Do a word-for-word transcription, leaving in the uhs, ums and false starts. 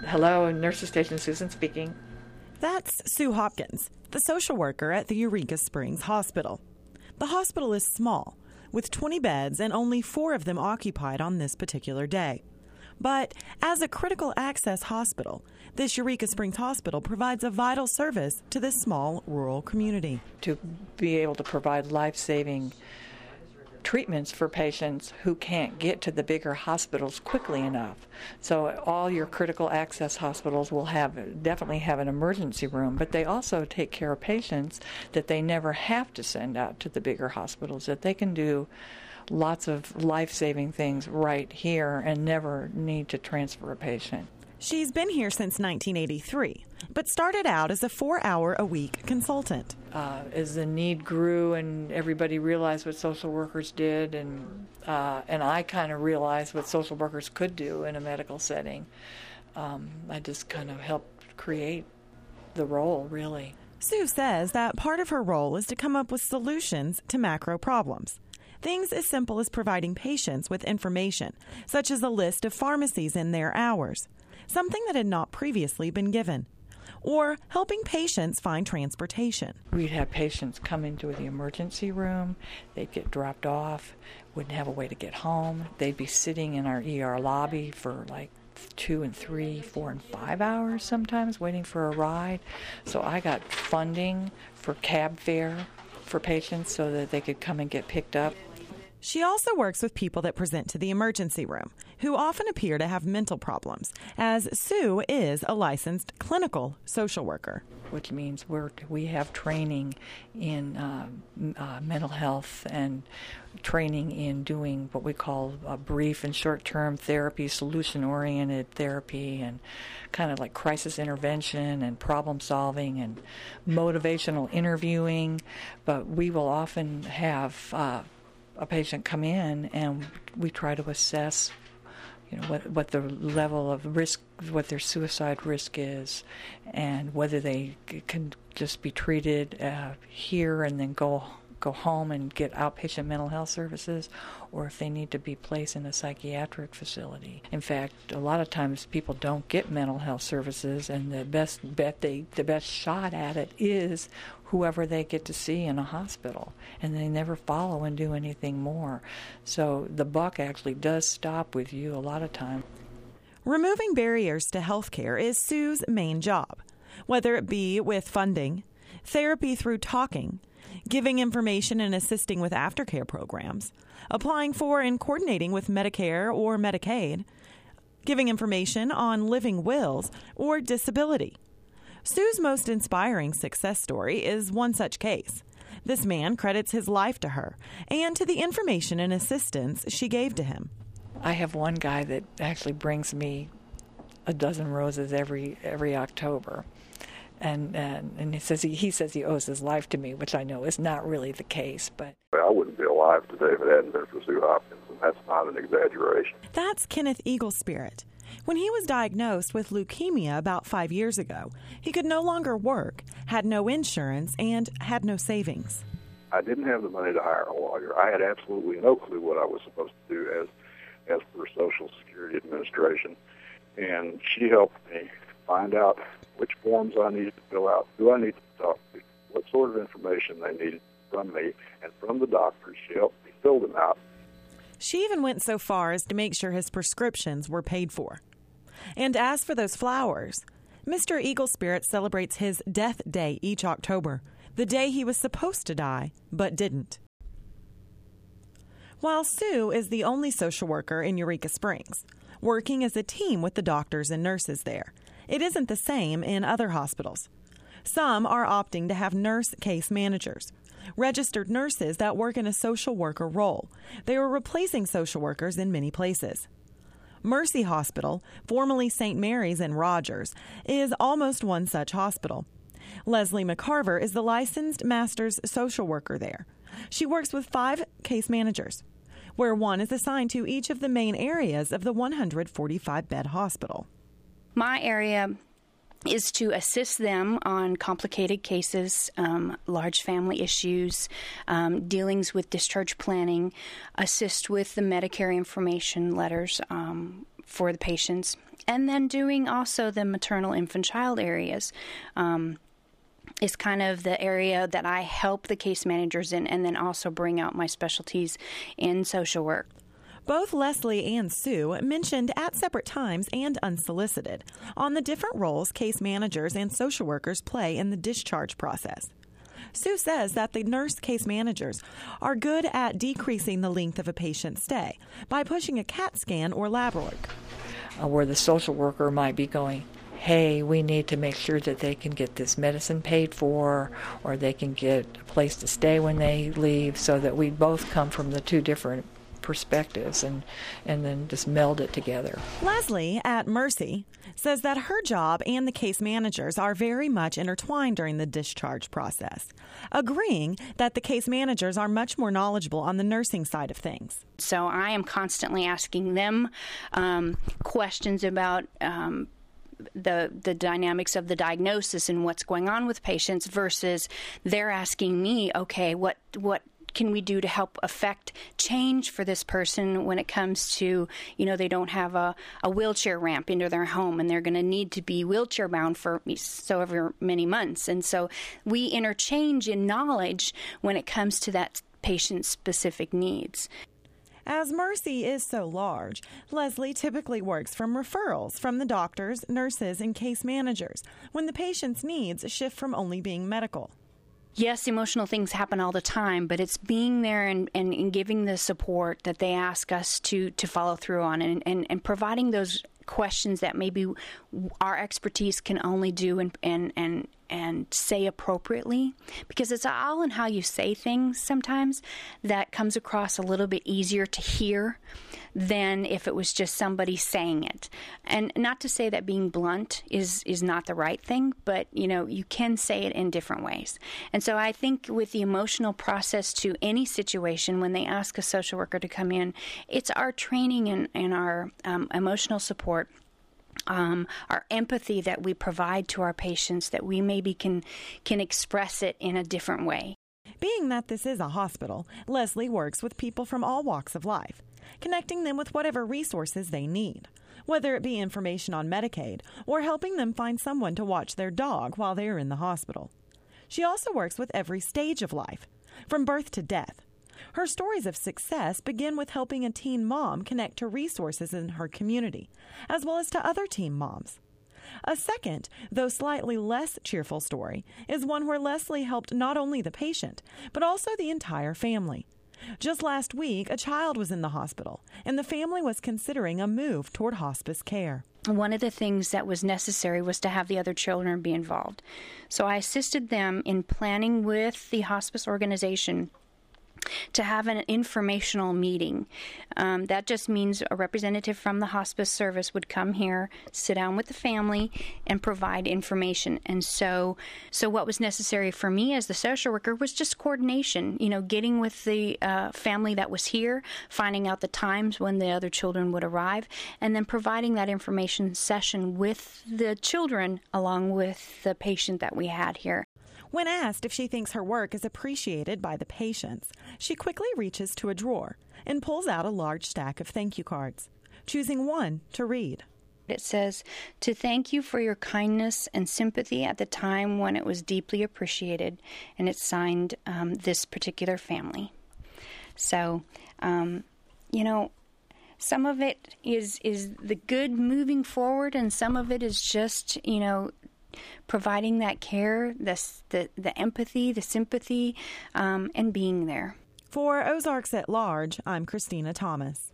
Hello, Nurses Station, Susan speaking. That's Sue Hopkins, the social worker at the Eureka Springs Hospital. The hospital is small, with twenty beds and only four of them occupied on this particular day. But as a critical access hospital, this Eureka Springs Hospital provides a vital service to this small rural community. To be able to provide life-saving treatments for patients who can't get to the bigger hospitals quickly enough. So all your critical access hospitals will have definitely have an emergency room, but they also take care of patients that they never have to send out to the bigger hospitals, that they can do lots of life-saving things right here and never need to transfer a patient. She's been here since nineteen eighty-three, but started out as a four-hour-a-week consultant. Uh, as the need grew and everybody realized what social workers did, and uh, and I kind of realized what social workers could do in a medical setting, um, I just kind of helped create the role, really. Sue says that part of her role is to come up with solutions to macro problems. Things as simple as providing patients with information, such as a list of pharmacies and their hours, something that had not previously been given, or helping patients find transportation. We'd have patients come into the emergency room, they'd get dropped off, wouldn't have a way to get home, they'd be sitting in our E R lobby for like two and three, four and five hours sometimes waiting for a ride. So I got funding for cab fare for patients so that they could come and get picked up. She also works with people that present to the emergency room, who often appear to have mental problems, as Sue is a licensed clinical social worker. Which means we're, we have training in uh, uh, mental health and training in doing what we call a brief and short-term therapy, solution-oriented therapy, and kind of like crisis intervention and problem-solving and motivational interviewing. But we will often have uh, a patient come in and we try to assess, you know, what what the level of risk, what their suicide risk is, and whether they can just be treated uh, here and then go go home and get outpatient mental health services, or if they need to be placed in a psychiatric facility. In fact, a lot of times people don't get mental health services, and the best bet they the best shot at it is whoever they get to see in a hospital, and they never follow and do anything more. So the buck actually does stop with you a lot of time. Removing barriers to healthcare is Sue's main job, whether it be with funding, therapy through talking, giving information and assisting with aftercare programs, applying for and coordinating with Medicare or Medicaid, giving information on living wills or disability. Sue's most inspiring success story is one such case. This man credits his life to her and to the information and assistance she gave to him. I have one guy that actually brings me a dozen roses every every October. And, and and he says he, he says he owes his life to me, which I know is not really the case. But I wouldn't be alive today if it hadn't been for Sue Hopkins, and that's not an exaggeration. That's Kenneth Eaglespirit. When he was diagnosed with leukemia about five years ago, he could no longer work, had no insurance, and had no savings. I didn't have the money to hire a lawyer. I had absolutely no clue what I was supposed to do as as per Social Security Administration, and she helped me find out which forms I needed to fill out, who I needed to talk to, what sort of information they needed from me, and from the doctors. She helped me fill them out. She even went so far as to make sure his prescriptions were paid for. And as for those flowers, Mister Eaglespirit celebrates his death day each October, the day he was supposed to die, but didn't. While Sue is the only social worker in Eureka Springs, working as a team with the doctors and nurses there, it isn't the same in other hospitals. Some are opting to have nurse case managers, registered nurses that work in a social worker role. They are replacing social workers in many places. Mercy Hospital, formerly Saint Mary's in Rogers, is almost one such hospital. Leslie McCarver is the licensed master's social worker there. She works with five case managers, where one is assigned to each of the main areas of the one hundred forty-five bed hospital. My area is to assist them on complicated cases, um, large family issues, um, dealings with discharge planning, assist with the Medicare information letters um, for the patients, and then doing also the maternal infant child areas. Um, is kind of the area that I help the case managers in, and then also bring out my specialties in social work. Both Leslie and Sue mentioned at separate times and unsolicited on the different roles case managers and social workers play in the discharge process. Sue says that the nurse case managers are good at decreasing the length of a patient's stay by pushing a CAT scan or lab work. Uh, where the social worker might be going, hey, we need to make sure that they can get this medicine paid for, or they can get a place to stay when they leave, so that we both come from the two different perspectives and, and then just meld it together. Leslie at Mercy says that her job and the case managers are very much intertwined during the discharge process, agreeing that the case managers are much more knowledgeable on the nursing side of things. So I am constantly asking them um, questions about um, the the dynamics of the diagnosis and what's going on with patients, versus they're asking me, okay, what what can we do to help affect change for this person when it comes to, you know, they don't have a, a wheelchair ramp into their home and they're going to need to be wheelchair bound for so ever many months. And so we interchange in knowledge when it comes to that patient's specific needs. As Mercy is so large, Leslie typically works from referrals from the doctors, nurses, and case managers when the patient's needs shift from only being medical. Yes, emotional things happen all the time, but it's being there and, and, and giving the support that they ask us to, to follow through on, and, and, and providing those questions that maybe our expertise can only do and, and, and, and say appropriately, because it's all in how you say things sometimes that comes across a little bit easier to hear than if it was just somebody saying it. And not to say that being blunt is, is not the right thing, but, you know, you can say it in different ways. And so I think with the emotional process to any situation, when they ask a social worker to come in, it's our training and, and our um, emotional support, Um, our empathy that we provide to our patients, that we maybe can can express it in a different way. Being that this is a hospital, Leslie works with people from all walks of life, connecting them with whatever resources they need, whether it be information on Medicaid or helping them find someone to watch their dog while they are in the hospital. She also works with every stage of life, from birth to death. Her stories of success begin with helping a teen mom connect to resources in her community, as well as to other teen moms. A second, though slightly less cheerful story, is one where Leslie helped not only the patient, but also the entire family. Just last week, a child was in the hospital, and the family was considering a move toward hospice care. One of the things that was necessary was to have the other children be involved. So I assisted them in planning with the hospice organization to have an informational meeting. Um, that just means a representative from the hospice service would come here, sit down with the family, and provide information. And so so what was necessary for me as the social worker was just coordination, you know, getting with the uh, family that was here, finding out the times when the other children would arrive, and then providing that information session with the children along with the patient that we had here. When asked if she thinks her work is appreciated by the patients, she quickly reaches to a drawer and pulls out a large stack of thank you cards, choosing one to read. It says, "To thank you for your kindness and sympathy at the time when it was deeply appreciated," and it's signed um, this particular family. So, um, you know, some of it is, is the good moving forward, and some of it is just, you know, providing that care, the, the, the empathy, the sympathy, um, and being there. For Ozarks at Large, I'm Christina Thomas.